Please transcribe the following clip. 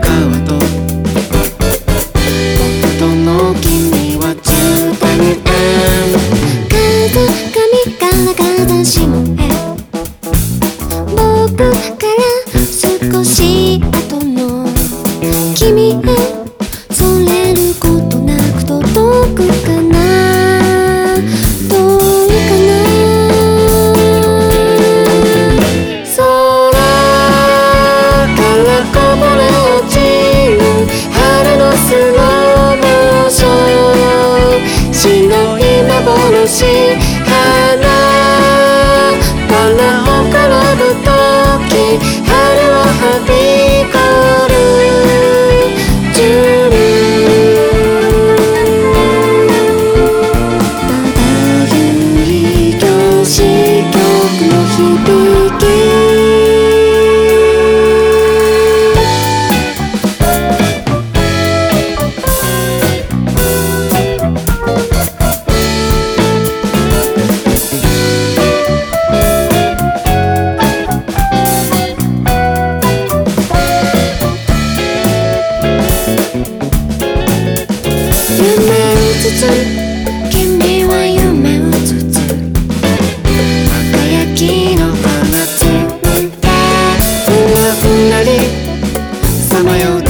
川と僕との君は10年風上から風下へ僕から少し後の君へそれることなく届くかなどうかな空からこぼれ落ちる春のスローモーション白い幻花からほころぶとき春をはびこるジュルまばゆい教師曲の響き君は夢うつつ輝きの放つんだふわふなりさまよう